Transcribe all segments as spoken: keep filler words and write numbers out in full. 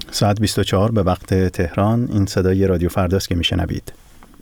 ساعت بیست و چهار به وقت تهران. این صدای رادیو فرداست که میشنوید.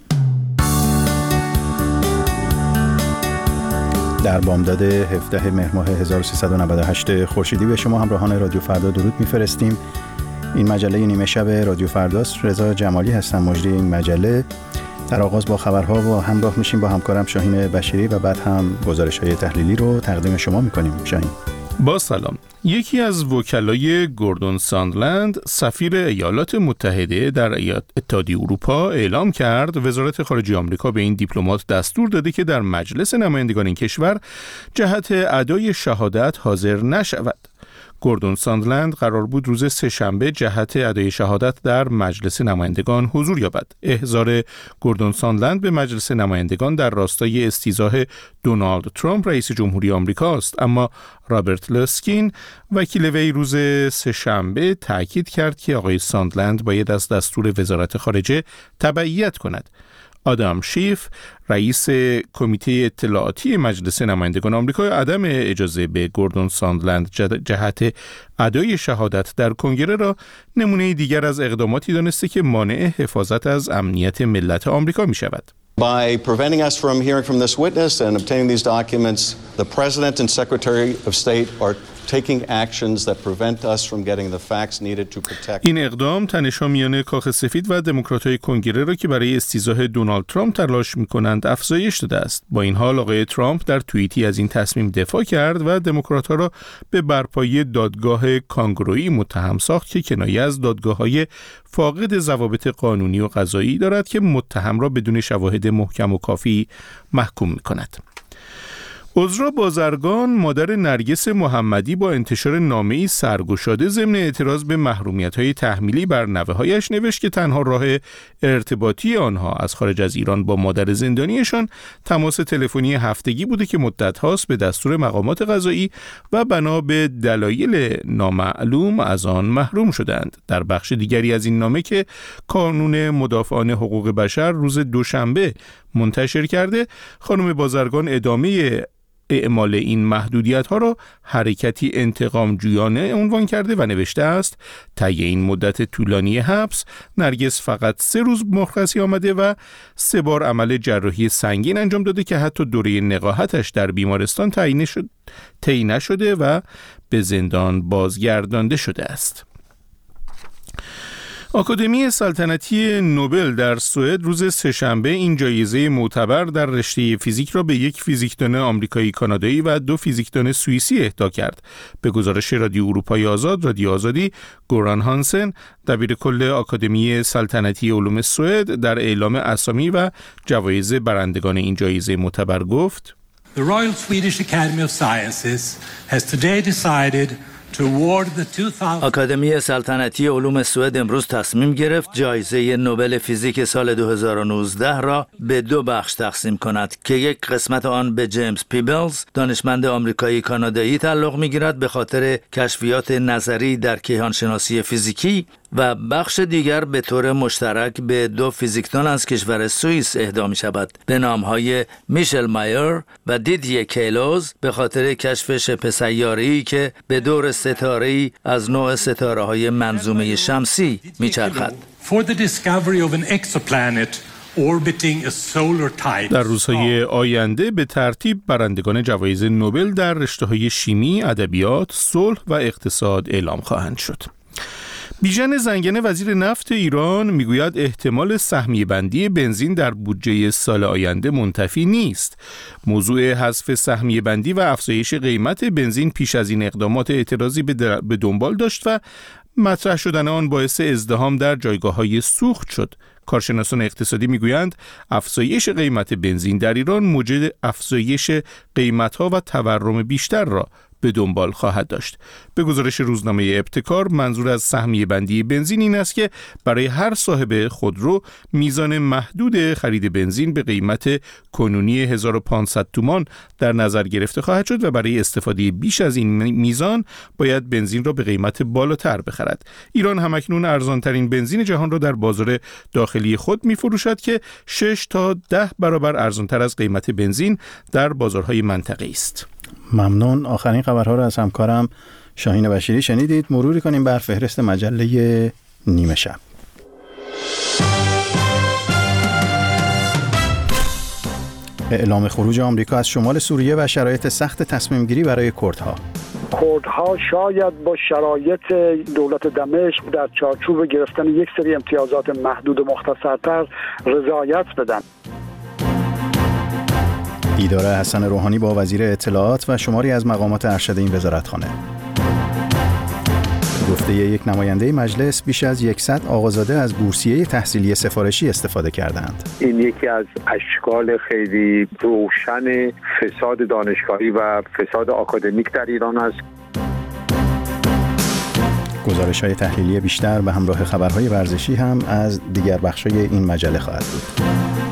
در بامداد هفدهم مهر ماه هزار و سیصد و نود و هشت خورشیدی به شما همراهان رادیو فردا درود میفرستیم. این مجله نیمه شب رادیو فرداست. رضا جمالی هستم، مجری این مجله. در آغاز با خبرها و همراه میشیم با همکارم شاهین بشیری و بعد هم گزارش‌های تحلیلی رو تقدیم شما میکنیم. شاهین. با سلام. یکی از وکلای گوردون ساندلند، سفیر ایالات متحده در اتحادیه اروپا، اعلام کرد وزارت خارجه آمریکا به این دیپلمات دستور داده که در مجلس نمایندگان این کشور جهت ادای شهادت حاضر نشود. گوردون ساندلند قرار بود روز سه‌شنبه جهت ادای شهادت در مجلس نمایندگان حضور یابد. احضار گوردون ساندلند به مجلس نمایندگان در راستای استیضاح دونالد ترامپ رئیس جمهوری آمریکا است، اما رابرت لسکین وکیل وی روز سه‌شنبه تاکید کرد که آقای ساندلند باید از دستور وزارت خارجه تبعیت کند. آدم شیف، رئیس کمیته اطلاعاتی مجلس نمایندگان آمریکا، عدم اجازه به گوردون ساندلند جهت ادای شهادت در کنگره را نمونه دیگر از اقداماتی دانسته که مانع حفاظت از امنیت ملت آمریکا می شود. By preventing us from hearing from this witness and obtaining these documents, the President and Secretary of State are taking actions that prevent us from getting the facts needed to protect. این اقدام تنش‌ها میان کاخ سفید و دموکرات‌های کنگره را که برای استیضاح دونالد ترامپ تلاش می‌کنند افزایش داده است. با این حال آقای ترامپ در توییتی از این تصمیم دفاع کرد و دموکرات‌ها را به برپایی دادگاه کانگرویی متهم ساخت که کنایه از دادگاه‌های فاقد ضوابط قانونی و قضایی دارد که متهم را بدون شواهد محکم و کافی محکوم می‌کند. عذرا بازرگان، مادر نرگس محمدی، با انتشار نامه‌ای سرگشاده ضمن اعتراض به محرومیت‌های تحمیلی بر نوه‌هایش نوشت که تنها راه ارتباطی آنها از خارج از ایران با مادر زندانیشان تماس تلفنی هفتگی بوده که مدت هاست به دستور مقامات قضایی و بنا به دلایل نامعلوم از آن محروم شدند. در بخش دیگری از این نامه که کانون مدافعان حقوق بشر روز دوشنبه منتشر کرده، خانم بازرگان ادامه اعمال این محدودیت ها را حرکتی انتقام جویانه عنوان کرده و نوشته است طی این مدت طولانی حبس نرگس فقط سه روز مرخصی آمده و سه بار عمل جراحی سنگین انجام داده که حتی دوره نقاهتش در بیمارستان تعیین شد طی نشده و به زندان بازگردانده شده است. آکادمی سلطنتی نوبل در سوئد روز سه‌شنبه این جایزه معتبر در رشته فیزیک را به یک فیزیکدان آمریکایی کانادایی و دو فیزیکدان سوئیسی اهدا کرد. به گزارش رادیو اروپای آزاد، رادیو آزادی، گوران هانسن، دبیرکل آکادمی سلطنتی علوم سوئد، در اعلام اسامی و جوایز برندگان این جایزه معتبر گفت: The Royal Swedish Academy of Sciences has today decided آکادمی سلطنتی علوم سوئد امروز تصمیم گرفت جایزه نوبل فیزیک سال دو هزار و نوزده را به دو بخش تقسیم کند که یک قسمت آن به جیمز پیبلز، دانشمند آمریکایی کانادایی، تعلق می‌گیرد به خاطر کشفیات نظری در کیهانشناسی فیزیکی و بخش دیگر به طور مشترک به دو فیزیکدان از کشور سوئیس اهدا می شود به نامهای میشل مایر و دیدیه کیلوز به خاطر کشف شبه سیاره‌ای که به دور ستاره‌ای از نوع ستاره‌های منظومه شمسی میچرخد. در روزهای آینده به ترتیب برندگان جوایز نوبل در رشته‌های شیمی، ادبیات، صلح و اقتصاد اعلام خواهند شد. بیژن زنگنه وزیر نفت ایران میگوید احتمال سهمیه بندی بنزین در بودجه سال آینده منتفی نیست. موضوع حذف سهمیه بندی و افزایش قیمت بنزین پیش از این اقدامات اعتراضی به دنبال داشت و مطرح شدن آن باعث ازدحام در جایگاه‌های سوخت شد. کارشناسان اقتصادی میگویند افزایش قیمت بنزین در ایران موجب افزایش قیمت‌ها و تورم بیشتر را به دنبال خواهد داشت. به گزارش روزنامه ابتکار، منظور از سهمیه بندی بنزین این است که برای هر صاحب خودرو میزان محدود خرید بنزین به قیمت کنونی هزار و پانصد تومان در نظر گرفته خواهد شد و برای استفاده بیش از این میزان باید بنزین را به قیمت بالاتر بخرد. ایران همکنون ارزانترین بنزین جهان را در بازار داخلی خود میفروشد که شش تا ده برابر ارزانتر از قیمت بنزین در بازارهای منطقه‌ای است. ممنون. آخرین خبرها را از همکارم شاهین بشیری شنیدید. مروری کنیم بر فهرست مجله نیمه شب. اعلام خروج آمریکا از شمال سوریه و شرایط سخت تصمیم گیری برای کردها. کردها شاید با شرایط دولت دمشق در چارچوب گرفتن یک سری امتیازات محدود و مختصرتر رضایت بدن. دیدار حسن روحانی با وزیر اطلاعات و شماری از مقامات ارشد این وزارتخانه. گفته یک نماینده مجلس بیش از صد آقازاده از بورسیه تحصیلی سفارشی استفاده کردند. این یکی از اشکال خیلی روشن فساد دانشگاهی و فساد آکادمیک در ایران است. گزارش‌های تحلیلی بیشتر به همراه خبرهای ورزشی هم از دیگر بخش‌های این مجله خواهد بود.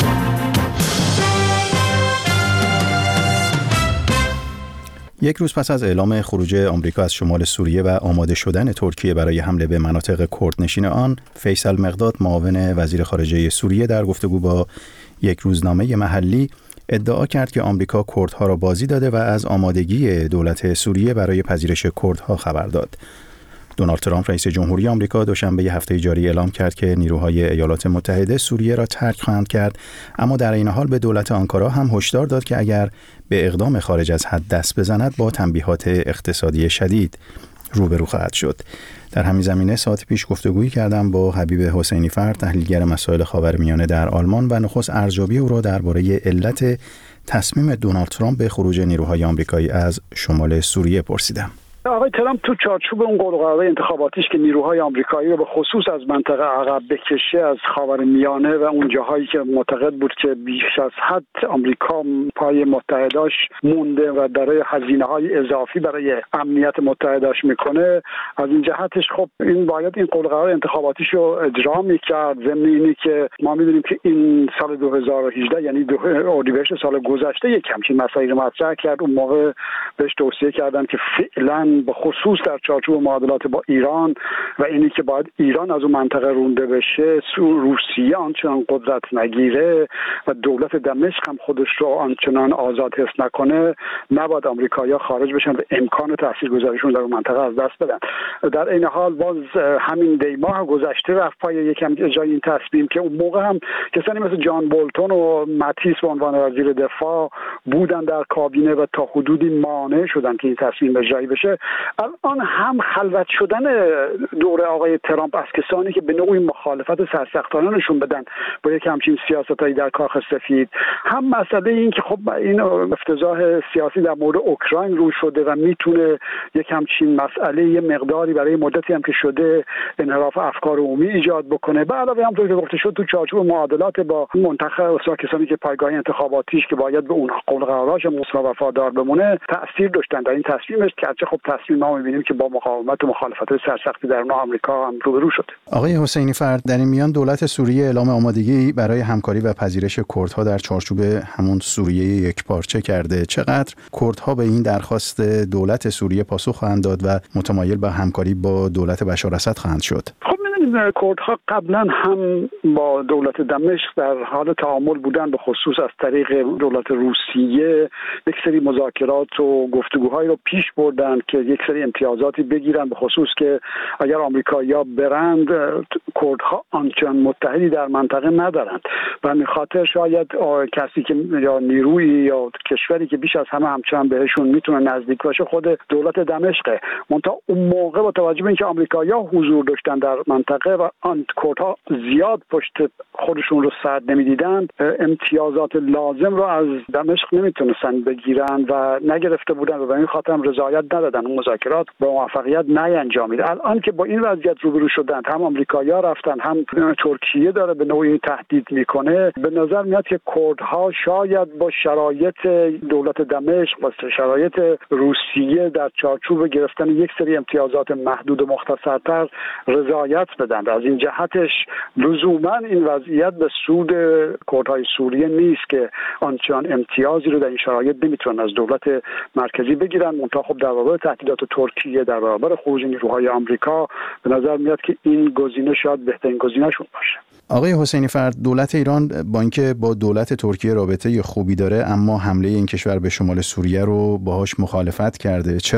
یک روز پس از اعلام خروج آمریکا از شمال سوریه و آماده شدن ترکیه برای حمله به مناطق کردنشین آن، فیصل مقداد معاون وزیر خارجه سوریه در گفتگو با یک روزنامه محلی ادعا کرد که آمریکا کردها را بازی داده و از آمادگی دولت سوریه برای پذیرش کردها خبر داد. دونالد ترامپ رئیس جمهوری آمریکا دوشنبه هفته جاری اعلام کرد که نیروهای ایالات متحده سوریه را ترک خواهند کرد، اما در این حال به دولت آنکارا هم هشدار داد که اگر به اقدام خارج از حد دست بزند با تنبیهات اقتصادی شدید روبرو خواهد شد. در همین زمینه ساعت پیش گفتگویی کردم با حبیب حسینی فرد، تحلیلگر مسائل خاورمیانه در آلمان، و نخست ارزیابی او را درباره علت تصمیم دونالد ترامپ به خروج نیروهای آمریکایی از شمال سوریه پرسیدم. آقای ترامپ تو چارچوب اون قول‌وقرار انتخاباتیش که نیروهای آمریکایی رو به خصوص از منطقه عقب بکشه از خاورمیانه و اون جاهایی که معتقد بود که بیش از حد آمریکا پای متحداش مونده و برای هزینه‌های اضافی برای امنیت متحداش میکنه، از این جهتش خب این باید این قول‌وقرار انتخاباتیش رو اجرا میکرد. ضمن اینی که ما میدونیم که این سال دو هزار و هجده یعنی اردیبهشت سال گذشته یک همچین مسائلی رو مطرح کرد. اون موقع بهش توصیه کردن که فعلا به خصوص در چارچوب معادلات با ایران و اینی که باید ایران از اون منطقه رونده بشه، روسیه آنچنان قدرت نگیره و دولت دمشق هم خودش رو آنچنان آزاد حس نکنه، نباید آمریکایی‌ها خارج بشن و امکان تاثیرگذاریشون در اون منطقه از دست بدن. در این حال باز همین دی ماه گذشته رفت پای یکم اجرای این تصمیم که اون موقع هم کسانی مثل جان بولتون و ماتیس به عنوان وزیر دفاع بودن در کابینه و تا حدودی مانع شدن که این تصمیم اجرایی بشه. الان هم خلوت شدن دوره آقای ترامپ از کسانی که به نوعی مخالفت سرسختانه نشون بدن با یک همچین سیاستایی در کاخ سفید، هم مسئله این که خب این افتضاح سیاسی در مورد اوکراین رو شده و میتونه یک همچین مسئله یه مقداری برای مدتی هم که شده انحراف افکار عمومی ایجاد بکنه. به علاوه همونطور که گفته شد تو چارچوب معادلات با منتخب اصلا کسانی که پایگاه انتخاباتیش که باید به اون قول قراراش مصر وفادار بمونه تأثیر داشتن در این تصمیمش، که خب تصمیم ما می‌بینیم که با مقاومت و مخالفت سرسختی در آمریکا هم روبرو شده. آقای حسینی فرد، در این میان دولت سوریه اعلام آمادگی برای همکاری و پذیرش کردها در چارچوب همون سوریه یکپارچه کرده. چقدر کردها به این درخواست دولت سوریه پاسخ خواهند داد و متمایل به همکاری با دولت بشار اسد خواهند شد؟ خب کردها قبلا هم با دولت دمشق در حال تعامل بودن، به خصوص از طریق دولت روسیه یک سری مذاکرات و گفتگوهایی رو پیش بردن که یک سری امتیازاتی بگیرن، به خصوص که اگر آمریکایی‌ها برند کردها آنچنان متحدی در منطقه ندارند و همین خاطر شاید کسی که یا نیروی یا کشوری که بیش از همه همچنان بهشون میتونه نزدیک باشه خود دولت دمشقه. منتها اون موقع با توجه به اینکه آمریکایی‌ها حضور داشتن در منطقه و آن کردها زیاد پشت خودشون رو سرد نمیدیدند، امتیازات لازم رو از دمشق نمیتونستن بگیرن و نگرفته بودن و به این خاطر هم رضایت ندادن. اون مذاکرات با موفقیت نینجامید. الان که با این وضعیت روبرو شدند، هم آمریکایی‌ها رفتن هم ترکیه داره به نوعی تهدید میکنه، به نظر میاد که کردها شاید با شرایط دولت دمشق و شرایط روسیه در چارچوب گرفتن یک سری امتیازات محدود و مختصرتر رضایت بدن. از این جهتش لزوما این وضعیت به سود کردهای سوریه نیست که آنچنان امتیازی رو در این شرایط نمیتونن از دولت مرکزی بگیرن. منتها خب در برابر تهدیدات ترکیه، در برابر خروج نیروهای آمریکا، به نظر میاد که این گزینه شاید بهترین گزینه‌شون باشه. آقای حسینی فرد، دولت ایران با اینکه با دولت ترکیه رابطه خوبی داره، اما حمله این کشور به شمال سوریه رو باهاش مخالفت کرده. چرا؟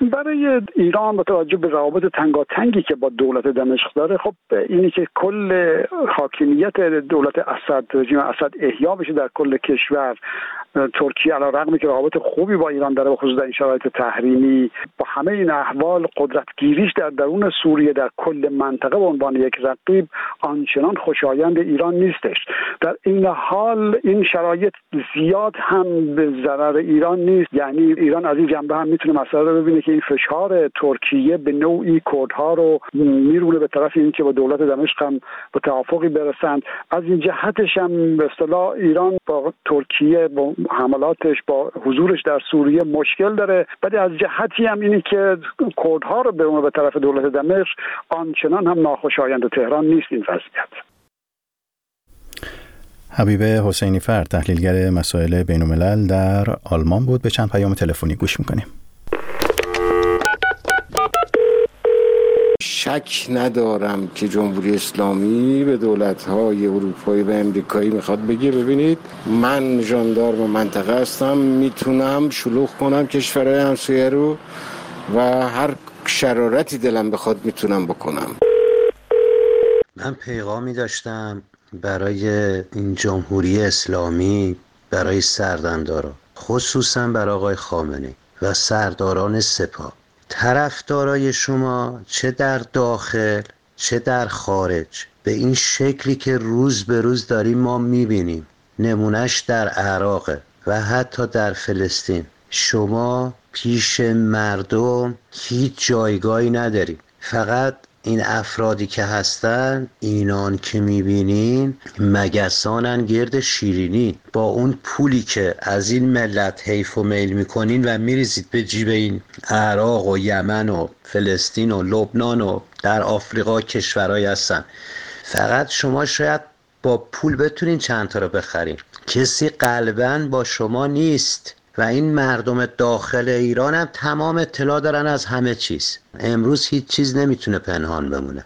برای ایران با توجه به روابط تنگاتنگی که با دولت دمشق داره، خب اینی که کل حاکمیت دولت اسد، رژیم اسد احیا بشه در کل کشور، ترکیه علیرغم که روابط خوبی با ایران داره، به خصوص در این شرایط تحریمی، با همه این احوال قدرتگیریش در درون سوریه در کل منطقه به عنوان یک رقیب آنچنان خوشایند ایران نیستش. در این حال این شرایط زیاد هم به ضرر ایران نیست، یعنی ایران از این جنبه هم میتونه مسئله رو ببینه که این فشار ترکیه به نوعی کردها رو میرونه به طرف این که با دولت دمشق هم به توافقی برسند. از این جهتش هم به اصطلاح ایران با ترکیه با حملاتش با حضورش در سوریه مشکل داره، ولی از جهتی هم اینی که کردها رو برونه به طرف دولت دمشق آنچنان هم ناخوشایند تهران نیست این وضعیت. حبیب حسینی فرد، تحلیلگر مسائل بین‌الملل در آلمان بود. به چند پیام تلفنی گوش میکنیم. شک ندارم که جمهوری اسلامی به دولت‌های اروپایی و امریکایی میخواد بگه ببینید من ژاندارم منطقه هستم، میتونم شلوغ کنم کشورهای همسایه رو و هر شرارتی دلم بخواد میتونم بکنم. من پیغامی داشتم برای این جمهوری اسلامی، برای سردمدارا، خصوصا برای آقای خامنه‌ای و سرداران سپاه. طرفدارای شما چه در داخل چه در خارج به این شکلی که روز به روز داریم ما میبینیم، نمونهش در عراق و حتی در فلسطین، شما پیش مردم هیچ جایگاهی ندارید. فقط این افرادی که هستن، اینان که میبینین مگسانن گرد شیرینی، با اون پولی که از این ملت حیف و میل میکنین و میریزید به جیب این عراق و یمن و فلسطین و لبنان و در آفریقا کشورهایی هستن. فقط شما شاید با پول بتونین چند تا رو بخرین، کسی قلباً با شما نیست. و این مردم داخل ایران هم تمام اطلاع دارن از همه چیز. امروز هیچ چیز نمیتونه پنهان بمونه.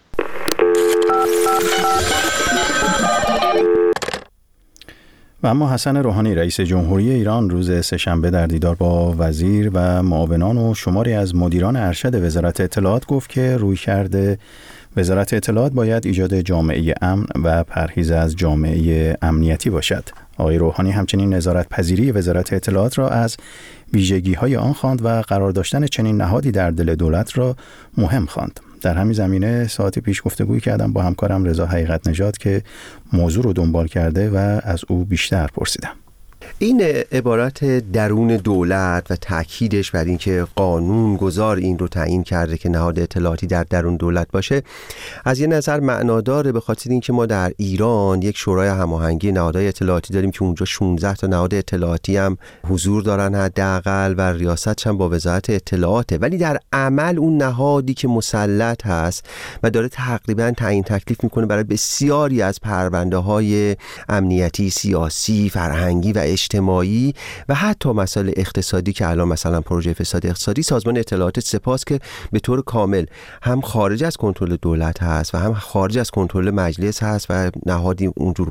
و اما حسن روحانی رئیس جمهوری ایران روز سه‌شنبه در دیدار با وزیر و معاونان و شماری از مدیران ارشد وزارت اطلاعات گفت که رویکرد وزارت اطلاعات باید ایجاد جامعه امن و پرهیز از جامعه امنیتی باشد. آقای روحانی همچنین نظارت پذیری وزارت اطلاعات را از ویژگی‌های آن خواند و قرار داشتن چنین نهادی در دل دولت را مهم خواند. در همین زمینه ساعتی پیش گفتگویی کردم با همکارم رضا حقیقت نژاد که موضوع رو دنبال کرده و از او بیشتر پرسیدم. این عبارت درون دولت و تأکیدش بر اینکه قانون گذار این رو تعیین کرده که نهاد اطلاعاتی در درون دولت باشه، از یه نظر معناداره، به خاطر اینکه ما در ایران یک شورای هماهنگی نهادهای اطلاعاتی داریم که اونجا شانزده تا نهاد اطلاعاتی هم حضور دارن حداقل و ریاستش هم با وزارت اطلاعاته، ولی در عمل اون نهادی که مسلط هست و داره تقریبا تعیین تکلیف میکنه برای بسیاری از پرونده‌های امنیتی، سیاسی، فرهنگی و اجتماعی و حتی مسائل اقتصادی که الان مثلا پروژه فساد اقتصادی، سازمان اطلاعات سپاس که به طور کامل هم خارج از کنترل دولت هست و هم خارج از کنترل مجلس هست و نهادی اونجور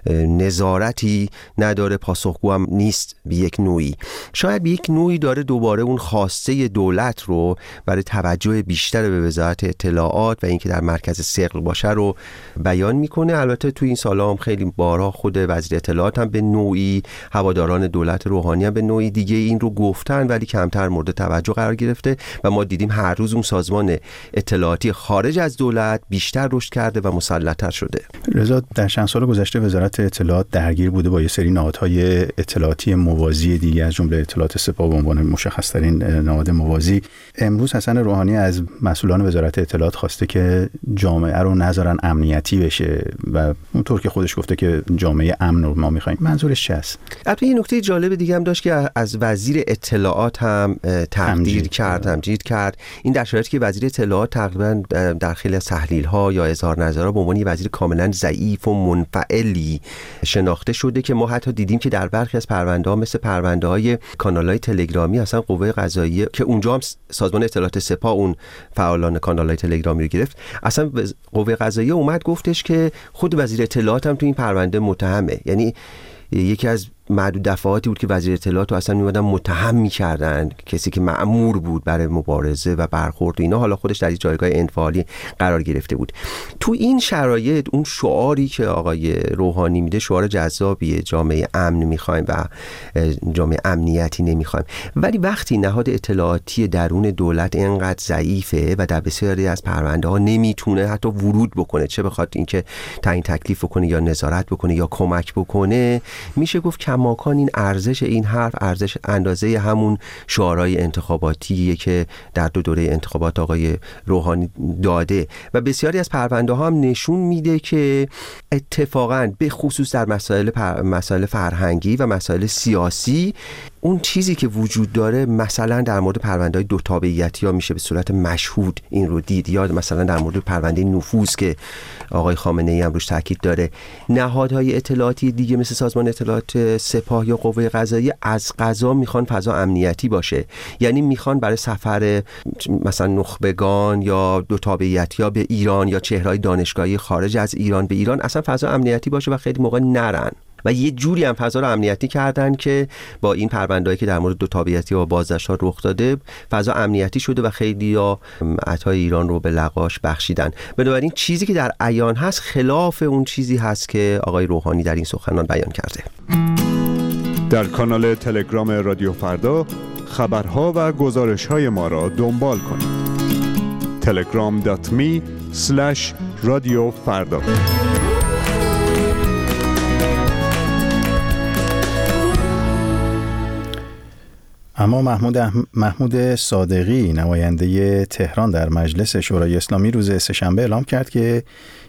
نظارتی نداره، پاسخگو هم نیست به یک نوعی. شاید به یک نوعی داره دوباره اون خواسته دولت رو برای توجه بیشتر به وزارت اطلاعات و اینکه در مرکز ثقل باشه رو بیان میکنه. البته تو این سالا هم خیلی بارها خود وزیر اطلاعات هم به نوعی، هواداران دولت روحانی هم به نوعی دیگه این رو گفتن، ولی کمتر مورد توجه قرار گرفته و ما دیدیم هر روز اون سازمان اطلاعاتی خارج از دولت بیشتر رشد کرده و مسلط‌تر شده. رضا، در چند سال گذشته وزارت اطلاعات درگیر بوده با یه سری نهادهای اطلاعاتی موازی دیگه، از جمله اطلاعات سپاه به عنوان مشخص‌ترین نهاد موازی. امروز حسن روحانی از مسئولان وزارت اطلاعات خواسته که جامعه رو نذارن امنیتی بشه و اونطور که خودش گفته که جامعه امن رو ما می‌خوایم. منظورش چیه است؟ البته این نکته جالب دیگه هم داشت که از وزیر اطلاعات هم تقدیر کرد، تمجید کرد. این در شرایطی که وزیر اطلاعات تقریبا در خیلی از تحلیل‌ها یا اظهار نظرها به عنوان یک وزیر کاملا ضعیف و منفعلی شناخته شده که ما حتی دیدیم که در برخی از پرونده‌ها مثل پرونده‌های کانال‌های تلگرامی اصلا قوه قضاییه که اونجا هم سازمان اطلاعات سپاه اون فعالان کانال‌های تلگرامی رو گرفت، اصلا قوه قضاییه اومد گفتش که خود وزیر اطلاعات هم تو این پرونده متهمه. یعنی یکی از معدود دفعاتی بود که وزیر اطلاعات رو اصلا می‌بودن متهم می‌کردن، کسی که مأمور بود برای مبارزه و برخورد و اینا، حالا خودش در جایگاه انفعالی قرار گرفته بود. تو این شرایط اون شعاری که آقای روحانی میده شعار جذابیه، جامعه امن می‌خوایم و جامعه امنیتی نمی‌خوایم، ولی وقتی نهاد اطلاعاتی درون دولت اینقدر ضعیفه و در بسیاری از پرونده‌ها نمیتونه حتی ورود بکنه، چه بخواد اینکه تعیین تکلیف بکنه یا نظارت بکنه یا کمک بکنه، میشه گفت کماکان این ارزش این حرف ارزش اندازه همون شعارهای انتخاباتیه که در دو دوره انتخابات آقای روحانی داده و بسیاری از پرونده ها هم نشون میده که اتفاقاً به خصوص در مسائل پر... مسائل فرهنگی و مسائل سیاسی اون چیزی که وجود داره، مثلا در مورد پرونده‌های دو تابعیتی ها میشه به صورت مشهود این رو دید، یا مثلا در مورد پرونده نفوذ که آقای خامنه‌ای هم روش تاکید داره، نهادهای اطلاعاتی دیگه مثل سازمان اطلاعات سپاه یا قوه قضاییه از قضا میخوان فضا امنیتی باشه، یعنی میخوان برای سفر مثلا نخبگان یا دو تابعیتی ها به ایران یا چهرهای دانشگاهی خارج از ایران به ایران اصلا فضا امنیتی باشه و خیلی موقع نرن و یه جوری هم فضا رو امنیتی کردن که با این پرونده‌ای که در مورد دو تابعیتی و بازداشت‌ها رخ داده فضا امنیتی شده و خیلی‌ها عطای ایران رو به لقاش بخشیدن. بنابراین چیزی که در عیان هست خلاف اون چیزی هست که آقای روحانی در این سخنان بیان کرده. در کانال تلگرام رادیو فردا خبرها و گزارش‌های ما را دنبال کنید. telegram dot me slash رادیو فردا. اما محمود, احم... محمود صادقی نماینده تهران در مجلس شورای اسلامی روز سه‌شنبه اعلام کرد که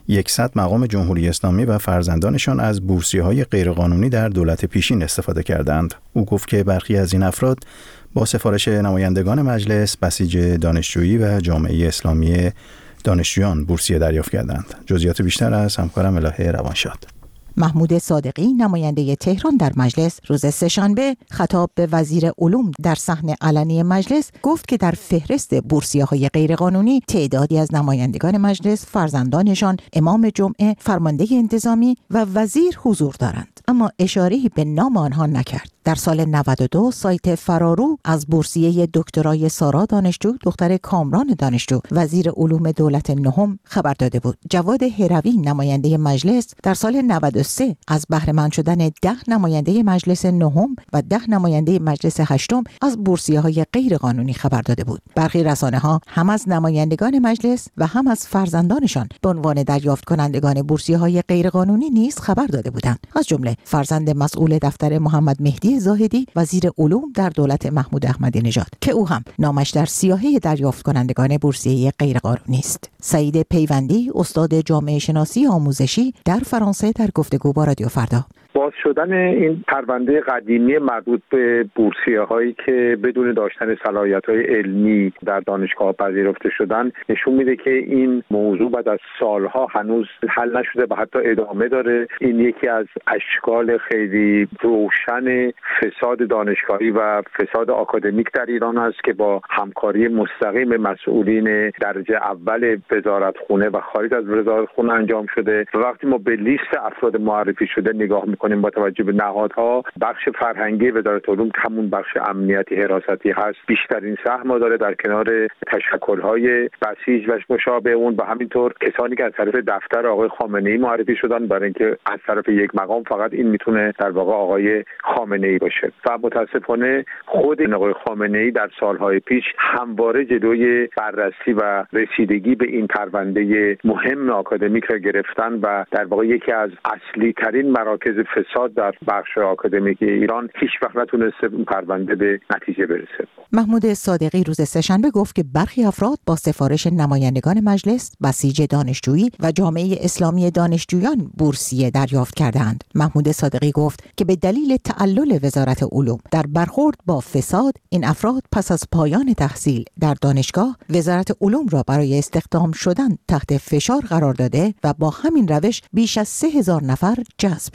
صد مقام جمهوری اسلامی و فرزندانشان از بورسیه‌های غیرقانونی در دولت پیشین استفاده کردند. او گفت که برخی از این افراد با سفارش نمایندگان مجلس بسیج دانشجویی و جامعه اسلامی دانشجویان بورسیه دریافت کردند. جزئیات بیشتر از همکارم الهه روانشاد. محمود صادقی نماینده تهران در مجلس روز سه‌شنبه خطاب به وزیر علوم در صحن علنی مجلس گفت که در فهرست بورسیه‌های غیرقانونی تعدادی از نمایندگان مجلس فرزندانشان امام جمعه، فرمانده انتظامی و وزیر حضور دارند، اما اشاره‌ای به نام آنها نکرد. در سال نود و دو سایت فرارو از بورسیه دکترای سارا دانشجو دختر کامران دانشجو وزیر علوم دولت نهم خبر داده بود. جواد هروی نماینده مجلس در سال نود و سه از بهره مند شدن ده نماینده مجلس نهم و ده نماینده مجلس هشتم از بورسیه‌های غیر قانونی خبر داده بود. برخی رسانه‌ها هم از نمایندگان مجلس و هم از فرزندانشان به عنوان دریافت کنندگان بورسیه‌های غیر قانونی نیز خبر داده بودند. از جمله فرزند مسئول دفتر محمد مهدی زاهدی وزیر علوم در دولت محمود احمدی نژاد که او هم نامش در سیاهه دریافت کنندگان بورسیه غیرقانونی است. سعید پیوندی استاد جامعه شناسی آموزشی در فرانسه در گفتگو با رادیو فردا: باز شدن این پرونده قدیمی مربوط به بورسیه هایی که بدون داشتن صلاحیت های علمی در دانشگاه پذیرفته شدن نشون میده که این موضوع بعد از سالها هنوز حل نشده و حتی ادامه داره. این یکی از اشکال خیلی روشن فساد دانشگاهی و فساد آکادمیک در ایران است که با همکاری مستقیم مسئولین درجه اول وزارتخونه و خارج از وزارتخونه انجام شده. و وقتی ما به لیست افراد معرفی شده نگاه میکنیم با توجه به نهادها، بخش فرهنگی وزارت علوم که همون بخش امنیتی حراستی هست بیشترین سهم داره در کنار تشکل‌های بسیج و مشابه اون و همینطور کسانی که از طرف دفتر آقای خامنه‌ای معرفی شدن، برای اینکه از طرف یک مقام فقط این میتونه در واقع آقای خامنه‌ای باشه. و متاسفانه خود آقای خامنه‌ای در سالهای پیش همواره جلوی بررسی و رسیدگی به این پرونده مهم آکادمیک را گرفتن و در واقع یکی از اصلی ترین مراکز فساد در بخش آکادمیک ایران هیچ وقت نتونسته این پرونده به نتیجه برسه. محمود صادقی روز سه‌شنبه گفت که برخی افراد با سفارش نمایندگان مجلس بسیج دانشجویی و جامعه اسلامی دانشجویان بورسیه دریافت کردند. محمود صادقی گفت که به دلیل تعلل وزارت علوم در برخورد با فساد، این افراد پس از پایان تحصیل در دانشگاه وزارت علوم را برای استخدام شدن تحت فشار قرار داده و با همین روش بیش از سه هزار نفر جذب شدند.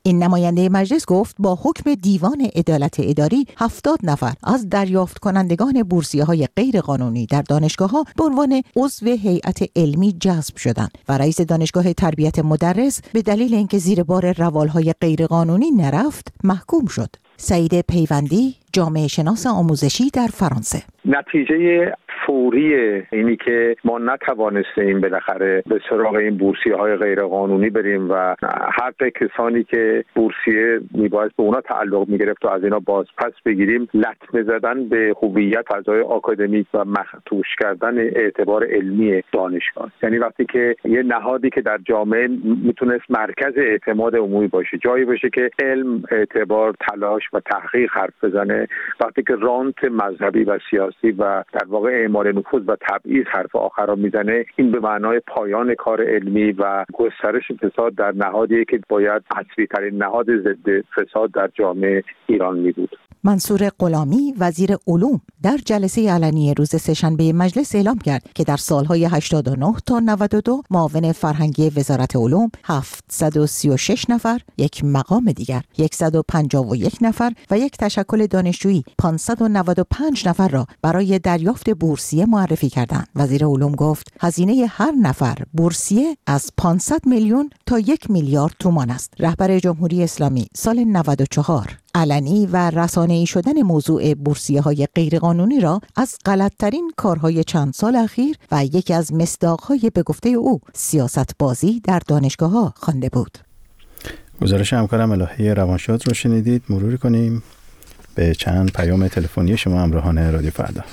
این نماینده مجلس گفت با حکم دیوان عدالت اداری هفتاد نفر از دریافت کنندگان بورسیه‌های غیر قانونی در دانشگاه‌ها به عنوان عضو هیئت علمی جذب شدند و رئیس دانشگاه تربیت مدرس به دلیل اینکه زیر بار روال‌های غیر قانونی نرفت محکوم شد. سعید پیوندی، جامعه شناس آموزشی در فرانسه: نتیجه فوری اینی که ما نتوانستیم بالاخره به سراغ این بورسیه های غیر قانونی بریم و حق کسانی که بورسیه میباید به اونا تعلق میگرفت و از اینا باز پس بگیریم، لطمه زدن به هویت فضای آکادمیک و مخدوش کردن اعتبار علمی دانشگاه. یعنی وقتی که یه نهادی که در جامعه میتونست مرکز اعتماد عمومی باشه، جایی باشه که علم، اعتبار، تلاش و تحقیق حرف بزنه، وقتی که رانت مذهبی و سیاسی و در واقع اعمال نفوذ و تبعیض حرف آخر را میزنه، این به معنای پایان کار علمی و گسترش فساد در نهادی که باید اصلی ترین نهاد ضد فساد در جامعه ایران می بود. منصور غلامی، وزیر علوم، در جلسه علنی روز سه‌شنبه مجلس اعلام کرد که در سالهای هشتاد و نه تا نود و دو معاون فرهنگی وزارت علوم هفتصد و سی و شش نفر، یک مقام دیگر صد و پنجاه و یک نفر و یک تشکل دانشجویی پانصد و نود و پنج نفر را برای دریافت بورسیه معرفی کردند. وزیر علوم گفت هزینه هر نفر بورسیه از پانصد میلیون تا یک میلیارد تومان است. رهبر جمهوری اسلامی سال نود و چهار علنی و رسانه‌ای شدن موضوع بورسیه‌های غیرقانونی را از غلط‌ترین کارهای چند سال اخیر و یکی از مصداق‌های به گفته او سیاست بازی در دانشگاه‌ها خوانده بود. گزارش همکارم الهه روانشاد رو شنیدید. مرور کنیم به چند پیام تلفنی شما همراهان رادیو فردا.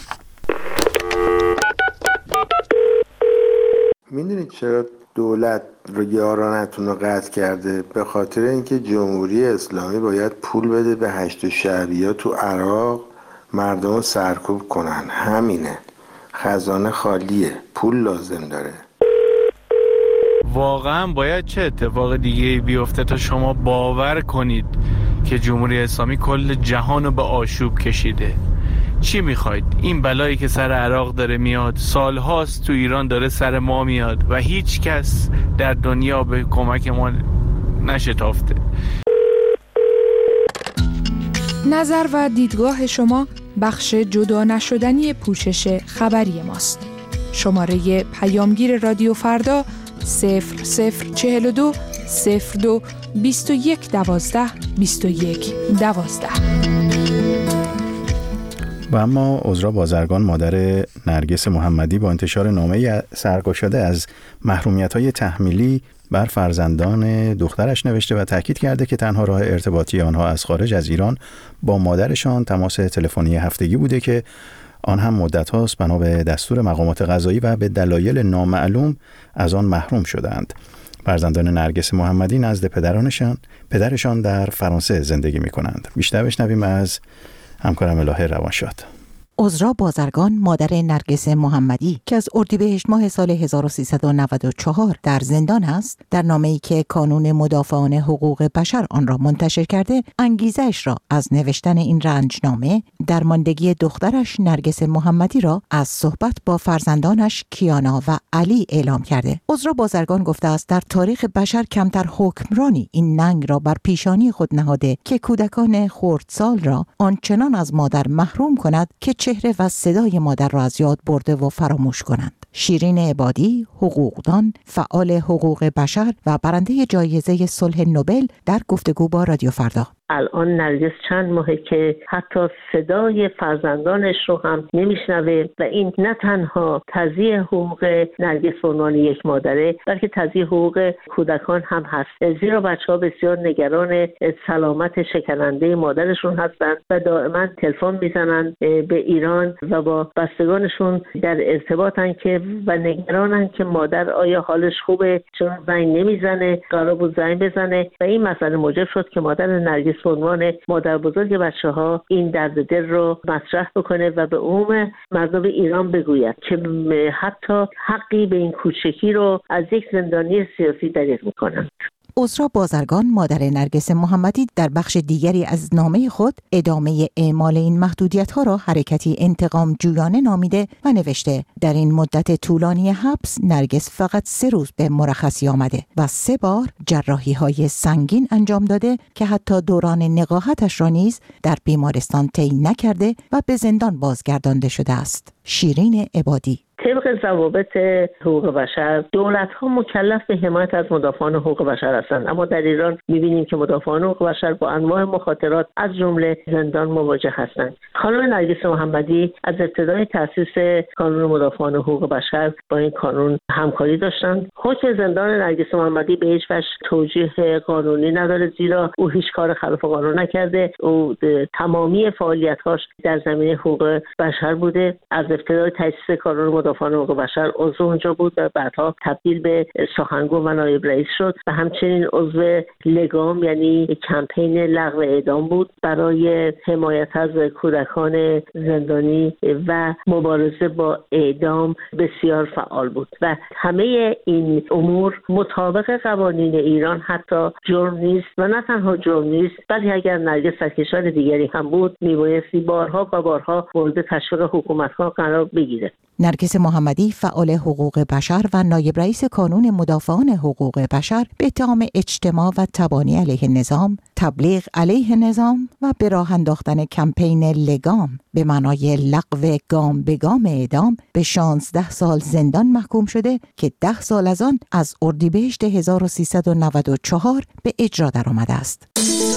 میدونید چرا دولت رو یارانتون رو قطع کرده؟ به خاطر اینکه جمهوری اسلامی باید پول بده به هشت شهریه تو عراق مردم رو سرکوب کنن. همینه، خزانه خالیه، پول لازم داره. واقعا باید چه اتفاق دیگه بیفته تا شما باور کنید که جمهوری اسلامی کل جهان رو به آشوب کشیده؟ چی میخواید؟ این بلایی که سر عراق داره میاد سالهاست تو ایران داره سر ما میاد و هیچ کس در دنیا به کمک ما نشتافته. نظر و دیدگاه شما بخش جدا نشدنی پوشش خبری ماست. شماره پیامگیر رادیو فردا صفر صفر چهل و دو صفر دو بیست و یک دوازده بیست و یک دوازده. و اما عذرا بازرگان، مادر نرگس محمدی، با انتشار نامه‌ای سرگشاده از محرومیت‌های تحمیلی بر فرزندان دخترش نوشته و تاکید کرده که تنها راه ارتباطی آنها از خارج از ایران با مادرشان تماس تلفنی هفتگی بوده که آن هم مدت هاست بنا به دستور مقامات قضایی و به دلایل نامعلوم از آن محروم شدند. فرزندان نرگس محمدی نزد پدرانشان پدرشان در فرانسه زندگی می کنند. بیشتر بشنویم از همکارم الهه روانشاد. عذرا بازرگان، مادر نرگس محمدی که از اردیبهشت ماه سال هزار و سیصد و نود و چهار در زندان است، در نامه‌ای که کانون مدافعان حقوق بشر آن را منتشر کرده، انگیزش را از نوشتن این رنجنامه درماندگی دخترش نرگس محمدی را از صحبت با فرزندانش کیانا و علی اعلام کرده. عذرا بازرگان گفته است در تاریخ بشر کمتر حکمرانی این ننگ را بر پیشانی خود نهاده که کودکان خردسال را آنچنان از مادر محروم کند که چهره و صدای مادر را از یاد برده و فراموش کنند. شیرین عبادی، حقوقدان، فعال حقوق بشر و برنده جایزه صلح نوبل، در گفتگو با رادیو فردا: الان نرگس چند ماهه که حتی صدای فرزندانش رو هم نمیشنوه و این نه تنها تضییع حقوق نرگس به عنوان یک مادره، بلکه تضییع حقوق کودکان هم هست، زیرا بچه‌ها بسیار نگران سلامت شکننده مادرشون هستند و دائما تلفن میزنن به ایران و با بستگانشون در ارتباطن که و نگرانن که مادر آیا حالش خوبه، چون زنگ نمیزنه، قرار بود زنگ بزنه و این مسئله موجب شد که مادر نرگس به عنوان مادر بزرگ بچه ها این درد دل رو مطرح بکنه و به عموم مردم ایران بگوید که حتی حقی به این کوچکی رو از یک زندانی سیاسی دریغ میکنن. عذرا بازرگان مادر نرگس محمدی در بخش دیگری از نامه خود ادامه اعمال این محدودیت‌ها را حرکتی انتقام جویانه نامیده و نوشته در این مدت طولانی حبس نرگس فقط سه روز به مرخصی آمده و سه بار جراحی‌های سنگین انجام داده که حتی دوران نقاهتش را نیز در بیمارستان طی نکرده و به زندان بازگردانده شده است. شیرین عبادی. طبق ضوابط حقوق بشر دولت‌ها مکلف به حمایت از مدافعان حقوق بشر هستند، اما در ایران می‌بینیم که مدافعان حقوق بشر با انواع مخاطرات از جمله زندان مواجه هستند. خانم نرگس محمدی از ابتدای تأسیس کانون مدافعان حقوق بشر با این کانون همکاری داشتند. حکم زندان نرگس محمدی به هیچ وجه توجیه قانونی نداره، زیرا او هیچ کار خلاف قانون نکرده. او تمامی فعالیت‌هاش در زمینه حقوق بشر بوده. از ابتدای تأسیس کانون مدافعان حقوق بشر عضو اونجا بود و بعدها تبدیل به سخنگو و نایب رئیس شد و همچنین عضو لگام یعنی کمپین لغو اعدام بود. برای حمایت از کودکان زندانی و مبارزه با اعدام بسیار فعال بود و همه این امور مطابق قوانین ایران حتی جرم نیست و نه تنها جرم نیست، بلکه اگر نرگس در کشور دیگری هم بود میبایستی بارها و بارها مورد تشویق حکومت‌ها قرار بگیره. نرگس محمدی فعال حقوق بشر و نایب رئیس کانون مدافعان حقوق بشر به اتهام اجتماع و تبانی علیه نظام، تبلیغ علیه نظام و به راه انداختن کمپین لگام به معنای لغو گام به گام اعدام به شانزده سال زندان محکوم شده که ده سال از آن از اردیبهشت هزار و سیصد و نود و چهار به اجرا درآمده است.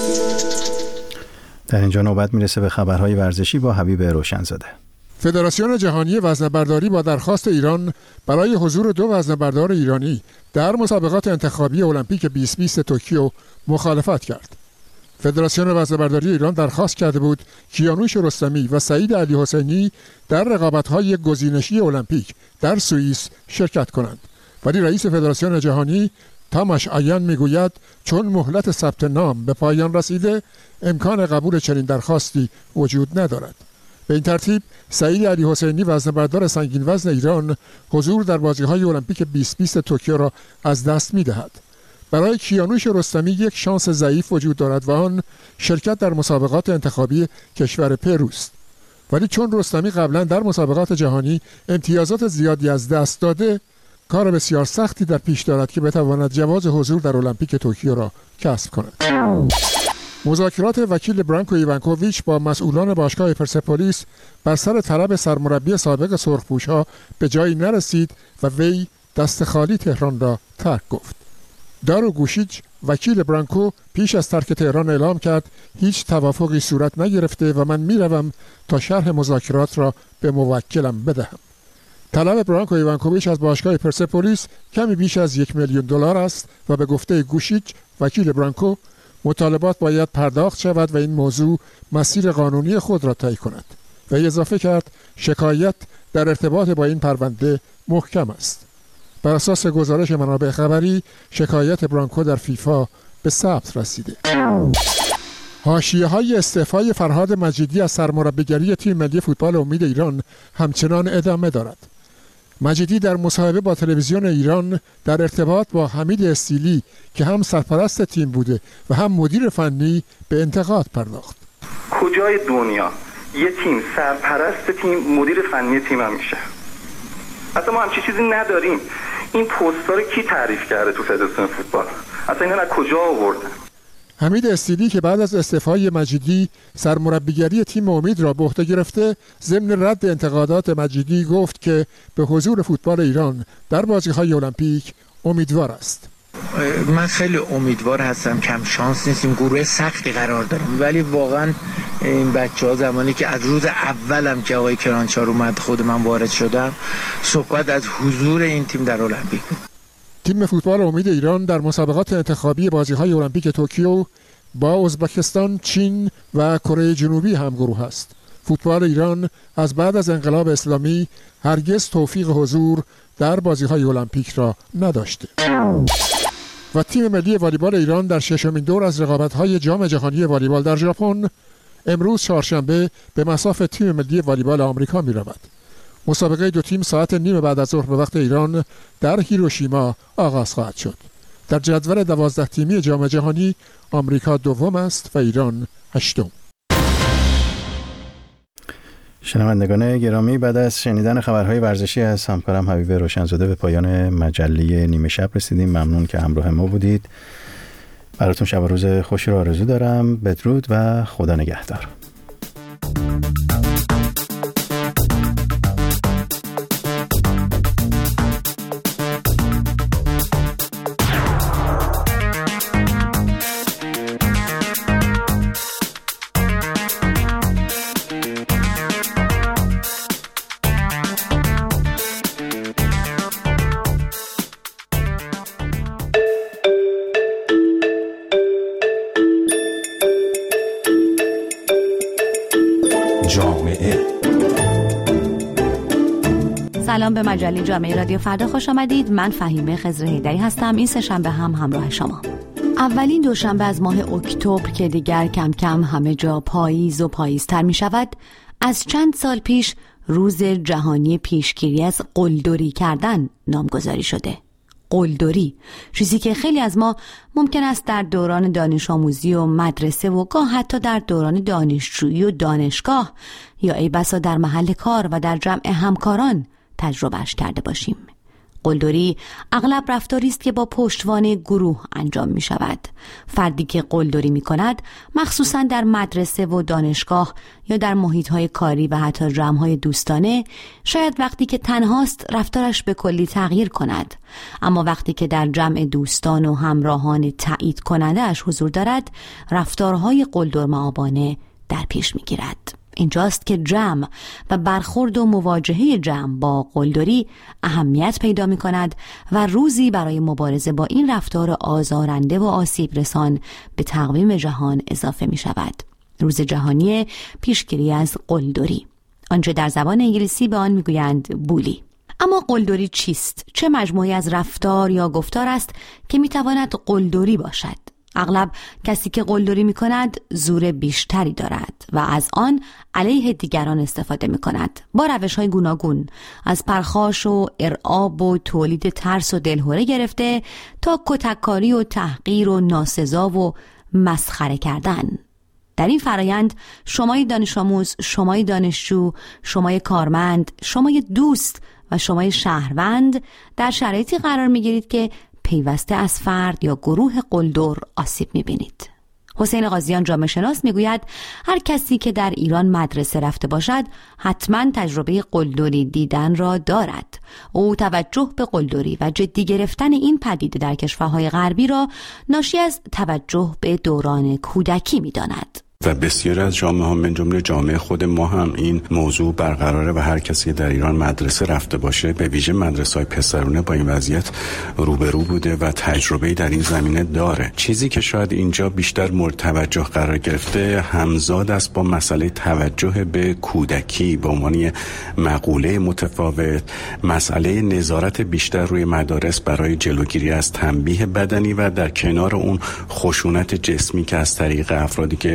در اینجا نوبت میرسه به خبرهای ورزشی با حبیب روشنزاده. فدراسیون جهانی وزنه‌برداری با درخواست ایران برای حضور دو وزنه‌بردار ایرانی در مسابقات انتخابی المپیک بیست بیست توکیو مخالفت کرد. فدراسیون وزنه‌برداری ایران درخواست کرده بود کیانوش رستمی و سعید علی حسینی در رقابت‌های گزینشی المپیک در سوئیس شرکت کنند، ولی رئیس فدراسیون جهانی تاماش آیان میگوید چون مهلت ثبت نام به پایان رسیده امکان قبول چنین درخواستی وجود ندارد. به این ترتیب سعید علی حسینی وزنه‌بردار سنگین وزن ایران حضور در بازی‌های المپیک بیست بیست توکیو را از دست می‌دهد. برای کیانوش رستمی یک شانس ضعیف وجود دارد و آن شرکت در مسابقات انتخابی کشور پروست. ولی چون رستمی قبلا در مسابقات جهانی امتیازات زیادی از دست داده، کار بسیار سختی در پیش دارد که بتواند جواز حضور در المپیک توکیو را کسب کند. مذاکرات وکیل برانکو ایوانکوویچ با مسئولان باشگاه پرسپولیس بر سر طلب سرمربی سابق سرخپوش‌ها به جایی نرسید و وی دست خالی تهران را ترک گفت. دارو گوشیچ وکیل برانکو پیش از ترک تهران اعلام کرد هیچ توافقی صورت نگرفته و من میروم تا شرح مذاکرات را به موکلم بدهم. طلب برانکو ایوانکوویچ از باشگاه پرسپولیس کمی بیش از یک میلیون دلار است و به گفته گوشیچ وکیل برانکو مطالبات باید پرداخت شود و این موضوع مسیر قانونی خود را طی کند. و اضافه کرد شکایت در ارتباط با این پرونده محکم است. بر اساس گزارش منابع خبری شکایت برانکو در فیفا به ثبت رسیده. حاشیه‌های استعفای فرهاد مجیدی از سرمربیگری تیم ملی فوتبال امید ایران همچنان ادامه دارد. مجیدی در مصاحبه با تلویزیون ایران در ارتباط با حمید استیلی که هم سرپرست تیم بوده و هم مدیر فنی به انتقاد پرداخت. کجای دنیا یه تیم سرپرست تیم مدیر فنی تیم هم میشه؟ اصلا ما همچین چیزی نداریم. این پست‌ها رو کی تعریف کرده تو فدراسیون فوتبال؟ اصلا اینا از کجا آوردن؟ حمید استیلی که بعد از استعفای مجیدی سرمربیگری تیم امید را به عهده گرفته، ضمن رد انتقادات مجیدی گفت که به حضور فوتبال ایران در بازی‌های المپیک امیدوار است. من خیلی امیدوار هستم، کم شانس نیستیم، گروه سختی قرار داریم، ولی واقعا این بچه‌ها زمانی که از روز اولم که آقای کرانچار اومد خود من وارد شدم صحبت از حضور این تیم در المپیک. تیم فوتبال امید ایران در مسابقات انتخابی بازی‌های المپیک توکیو با ازبکستان، چین و کره جنوبی همگروه است. فوتبال ایران از بعد از انقلاب اسلامی هرگز توفیق حضور در بازی‌های المپیک را نداشته. و تیم ملی والیبال ایران در ششمین دور از رقابت‌های جام جهانی والیبال در ژاپن امروز چهارشنبه به مصاف تیم ملی والیبال آمریکا می‌رود. مسابقه دو تیم ساعت نیم بعد از ظهر به وقت ایران در هیروشیما آغاز خواهد شد. در جدول دوازده تیمی جام جهانی آمریکا دوم است و ایران هشتم. شنوندگان گرامی، بعد از شنیدن خبرهای ورزشی از همکارم حبیب روشنزاده به پایان مجله نیمه شب رسیدیم. ممنون که همراه ما بودید. براتون شب و روز خوشی رو آرزو دارم. بدرود و خدا نگهدار. سلام، به مجله جامعه رادیو فردا خوش آمدید. من فهیمه خضر هیدری هستم. این سه شنبه هم همراه شما. اولین دوشنبه از ماه اکتبر که دیگر کم کم همه جا پاییز و پاییزتر می شود، از چند سال پیش روز جهانی پیشگیری از قلدری کردن نامگذاری شده. قلدری، چیزی که خیلی از ما ممکن است در دوران دانش آموزی و مدرسه و گاه حتی در دوران دانشجویی و دانشگاه یا ای بسا در محل کار و در جمع همکاران تجربهش کرده باشیم. قلدری اغلب رفتاری است که با پشتوانه گروه انجام می شود. فردی که قلدری می کند مخصوصا در مدرسه و دانشگاه یا در محیط‌های کاری و حتی جمع‌های دوستانه شاید وقتی که تنهاست رفتارش به کلی تغییر کند، اما وقتی که در جمع دوستان و همراهان تایید کننده‌اش حضور دارد رفتارهای قلدرمآبانه در پیش می گیرد. اینجاست که جمع و برخورد و مواجهه جمع با قلدری اهمیت پیدا می کند و روزی برای مبارزه با این رفتار آزارنده و آسیب رسان به تقویم جهان اضافه می شود. روز جهانی پیشگیری از قلدری، آنچه در زبان انگلیسی به آن می گویند بولی. اما قلدری چیست؟ چه مجموعی از رفتار یا گفتار است که می تواند قلدری باشد؟ اغلب کسی که قلدری می کند زور بیشتری دارد و از آن علیه دیگران استفاده می کند با روش های گوناگون، از پرخاش و ارعاب و تولید ترس و دلهره گرفته تا کتککاری و تحقیر و ناسزا و مسخره کردن. در این فرایند شمای دانش آموز، شمای دانشجو، شمای کارمند، شمای دوست و شمای شهروند در شرایطی قرار می گیرید که پیوسته از فرد یا گروه قلدر آسیب می‌بینید. حسین قاضیان جامعه شناس میگوید هر کسی که در ایران مدرسه رفته باشد حتما تجربه قلدری دیدن را دارد. او توجه به قلدری و جدی گرفتن این پدیده در کشورهای غربی را ناشی از توجه به دوران کودکی می‌داند. و بسیاری از جامعه ها من جمله جامعه خود ما هم این موضوع برقراره و هر کسی که در ایران مدرسه رفته باشه، به ویژه مدرسه‌های پسرونه، با این وضعیت روبرو بوده و تجربه‌ای در این زمینه داره. چیزی که شاید اینجا بیشتر مورد توجه قرار گرفته همزاد است با مسئله توجه به کودکی به عنوان مقوله متفاوت، مسئله نظارت بیشتر روی مدارس برای جلوگیری از تنبیه بدنی و در کنار اون خشونت جسمی که از طریق افرادی که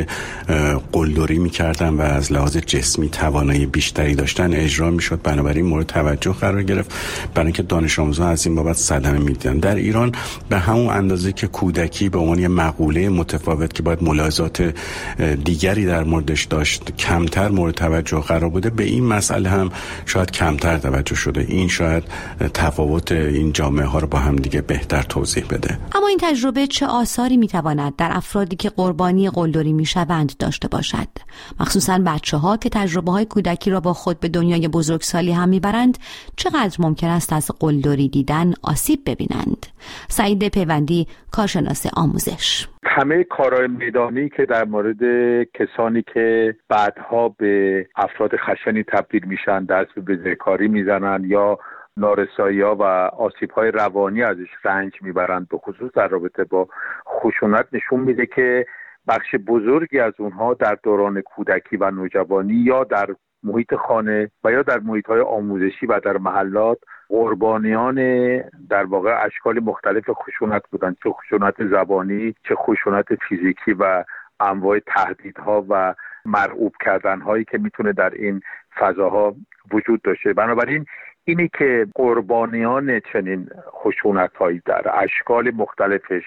قلدری می‌کردن و از لحاظ جسمی توانایی بیشتری داشتن اجرا می‌شد، بنابراین مورد توجه قرار گرفت برای اینکه دانش آموزان از این بابت صدمه می‌دیدن. در ایران به همون اندازه که کودکی به عنوان مقوله متفاوت که باید ملاحظات دیگری در موردش داشت کمتر مورد توجه قرار بوده، به این مسئله هم شاید کمتر توجه شده. این شاید تفاوت این جامعه ها رو با هم دیگه بهتر توضیح بده. اما این تجربه چه آثاری می‌تواند در افرادی که قربانی قلدری می‌شوند داشته باشد؟ مخصوصاً بچه‌ها که تجربه‌های کودکی را با خود به دنیای بزرگسالی هم میبرند، چقدر ممکن است از قلدری دیدن آسیب ببینند؟ سعید پیوندی، کارشناس آموزش: همه کارهای میدانی که در مورد کسانی که بعدها به افراد خشنی تبدیل میشن، دست به بزهکاری میزنن یا نارسایی‌ها و آسیب‌های روانی ازش رنج میبرند، به خصوص در رابطه با خشونت، نشون میده که بخش بزرگی از اونها در دوران کودکی و نوجوانی یا در محیط خانه و یا در محیط‌های آموزشی و در محلات قربانیان در واقع اشکال مختلف خشونت بودند، چه خشونت زبانی، چه خشونت فیزیکی و انواع تهدیدها و مرعوب کردن‌هایی که میتونه در این فضاها وجود داشته. بنابراین اینی که قربانیان چنین خشونت‌هایی در اشکال مختلفش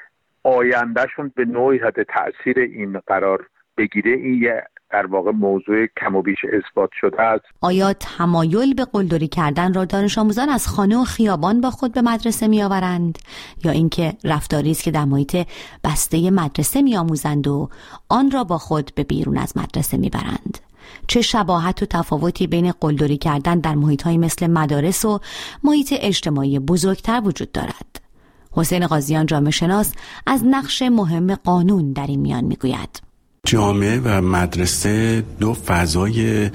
آیندهشون به نوعی حد تأثیر این قرار بگیره، این یه در واقع موضوع کم و بیش اثبات شده است. آیا تمایل به قلدری کردن را دانش آموزان از خانه و خیابان با خود به مدرسه می آورند یا اینکه رفتاری است که در محیط بسته مدرسه می آموزند و آن را با خود به بیرون از مدرسه می برند؟ چه شباهت و تفاوتی بین قلدری کردن در محیط‌های مثل مدارس و محیط اجتماعی بزرگتر وجود دارد؟ حسین قاضیان جامعه شناس از نقش مهم قانون در این میان میگوید. جامعه و مدرسه دو فضای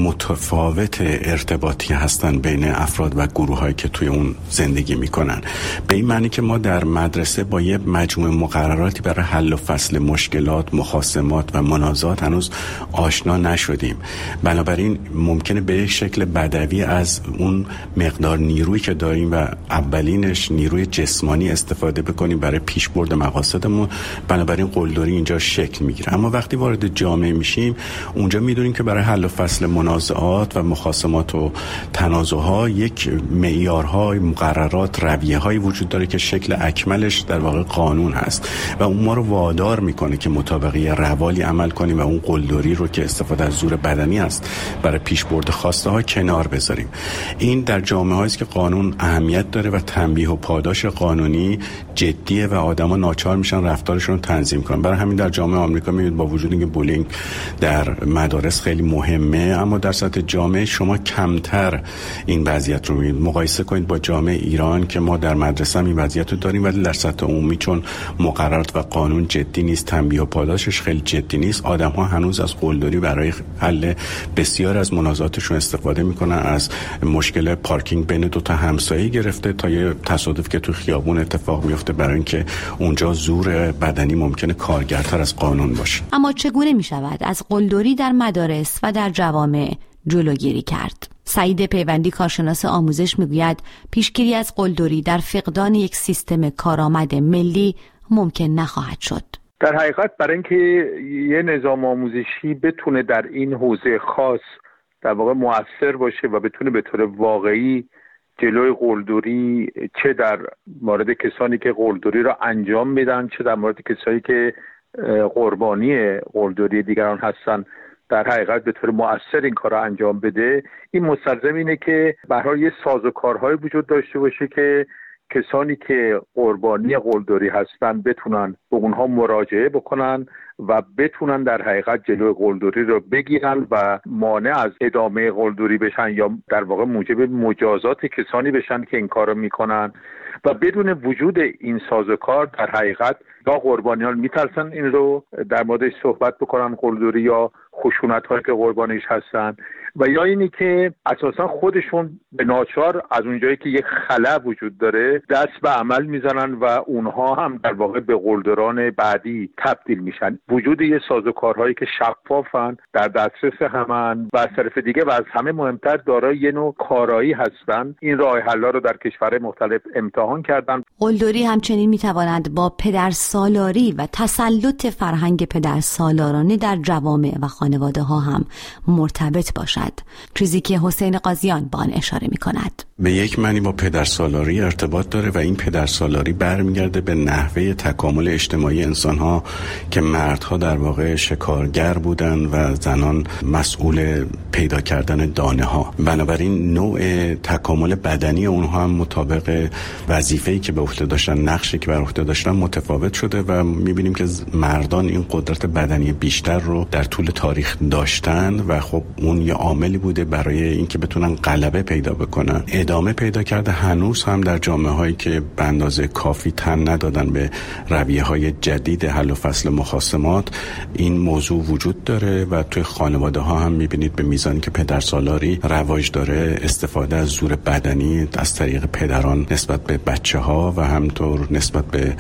متفاوت ارتباطی هستند بین افراد و گروه‌هایی که توی اون زندگی میکنن. به این معنی که ما در مدرسه با یه مجموعه مقرراتی برای حل و فصل مشکلات، مخاصمات و منازعات هنوز آشنا نشدیم. بنابراین ممکنه به یک شکل بدوی از اون مقدار نیرویی که داریم و اولینش نیروی جسمانی استفاده بکنیم برای پیشبرد مقاصدمون. بنابراین قلدری اینجا شکل میگیره. اما وقتی وارد جامعه میشیم اونجا میدونیم که برای حل و فصل منازعات و مخاصمات و تنازعها یک معیارهای، مقررات، رویه‌های وجود داره که شکل اکملش در واقع قانون هست و اون ما رو وادار میکنه که مطابقی روالی عمل کنیم و اون قلدری رو که استفاده از زور بدنی است برای پیشبرد خواسته ها کنار بذاریم. این در جامعه هاییست که قانون اهمیت داره و تنبیه و پاداش قانونی جدیه و آدما ناچار میشن رفتارشون رو تنظیم کنن. برای همین در جامعه آمریکا میبینید با وجود اینکه بولینگ در مدارس خیلی مهمه، اما در سطح جامعه شما کمتر این وضعیت رو میبینید. مقایسه کنید با جامعه ایران که ما در مدرسه هم این وضعیت رو داریم، ولی در سطح عمومی چون مقررات و قانون جدی نیست، تنبیه و پاداشش خیلی جدی نیست، آدم ها هنوز از قلدری برای حل بسیار از منازعاتشون استفاده میکنن. از مشکل پارکینگ بین دو تا همسایه گرفته تا یه تصادف که تو خیابون اتفاق میفته برای اینکه اونجا زور بدنی ممکنه کارگرتر از قانون باشه. اما چگونه می شود از قلدری در مدارس و در جوامع جلوگیری کرد؟ سعید پیوندی کارشناس آموزش میگوید پیشگیری از قلدری در فقدان یک سیستم کارآمد ملی ممکن نخواهد شد. در حقیقت برای اینکه یه نظام آموزشی بتونه در این حوزه خاص در واقع مؤثر باشه و بتونه به طور واقعی جلوی قلدری، چه در مورد کسانی که قلدری را انجام میدن چه در مورد کسانی که قربانی قلدری دیگران هستن، در حقیقت به طور مؤثر این کار را انجام بده، این مستلزم اینه که به هر حال یه سازوکارهای وجود داشته باشه که کسانی که قربانی قلدری هستن بتونن به اونها مراجعه بکنن و بتونن در حقیقت جلوی قلدری رو بگیرن و مانع از ادامه قلدری بشن یا در واقع موجب مجازات کسانی بشن که این کار رو میکنن. و بدون وجود این سازوکار در حقیقت یا قربانیان میترسن این رو در موردش صحبت بکنن، قلدری یا خشونت هایی که قربانیش هستن، و یا اینی که اساسا خودشون به ناچار از اونجایی که یک خلا وجود داره دست به عمل میزنن و اونها هم در واقع به قلدران بعدی تبدیل میشن. وجود یه سازوکارهایی که شفافن، در دسترس همن و از طرف دیگه و از همه مهمتر دارای یه نوع کارایی هستن، این راه حل‌ها رو در کشورهای مختلف امتحان کردن. قلدری همچنین میتواند با پدرسالاری و تسلط فرهنگ پدرسالارانه در جوامع و خانواده ها هم مرتبط باشد، چیزی که حسین قاضیان با آن اشاره می‌کند. به یک معنی با پدرسالاری ارتباط داره و این پدرسالاری برمیگرده به نحوه تکامل اجتماعی انسان‌ها که مردها در واقع شکارگر بودن و زنان مسئول پیدا کردن دانه‌ها. بنابراین نوع تکامل بدنی اونها هم مطابق وظیفه‌ای که به عهده داشتن، نقشی که بر عهده داشتن متفاوت شده و می‌بینیم که مردان این قدرت بدنی بیشتر رو در طول تاریخ داشتن و خب اون یه عاملی بوده برای اینکه بتونن غلبه پیدا بکنن. ادامه پیدا کرده هنوز هم در جامعه‌هایی که به اندازه کافی تن ندادن به رویه‌های جدید حل و فصل مخاصمات این موضوع وجود داره و توی خانواده ها هم می‌بینید به میزانی که پدرسالاری رواج داره استفاده از زور بدنی از طریق پدران نسبت به بچه‌ها و همطور نسبت به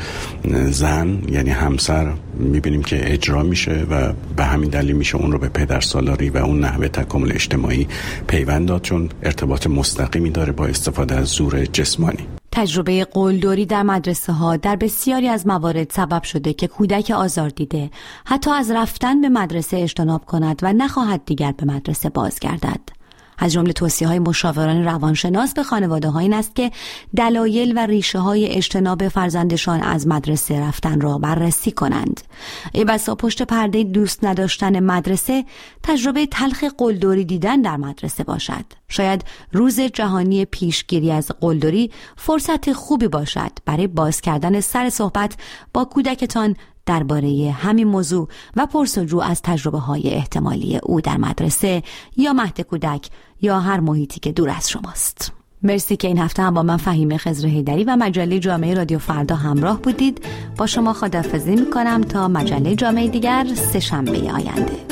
زن یعنی همسر می‌بینیم که اجرا میشه و به همین دلیل میشه اون رو به پدرسالاری و اون نحوه تکامل اجتماعی پیوند داد، چون ارتباط مستقیمی داره با استفاده از زور جسمانی. تجربه قلدری در مدرسه ها در بسیاری از موارد سبب شده که کودک آزار دیده حتی از رفتن به مدرسه اجتناب کند و نخواهد دیگر به مدرسه بازگردد. از جمله توصیه‌های مشاوران روانشناس به خانواده‌ها این است که دلایل و ریشه‌های اجتناب فرزندشان از مدرسه رفتن را بررسی کنند. ای بسا پشت پرده دوست نداشتن مدرسه تجربه تلخ قلدری دیدن در مدرسه باشد. شاید روز جهانی پیشگیری از قلدری فرصت خوبی باشد برای باز کردن سر صحبت با کودکتان درباره همین موضوع و پرسجو از تجربه های احتمالی او در مدرسه یا مهد کودک یا هر محیطی که دور از شماست. مرسی که این هفته هم با من فهیمه خضر حیدری و مجله جامعه رادیو فردا همراه بودید. با شما خداحافظی میکنم تا مجله جامعه دیگر سه شنبه آینده.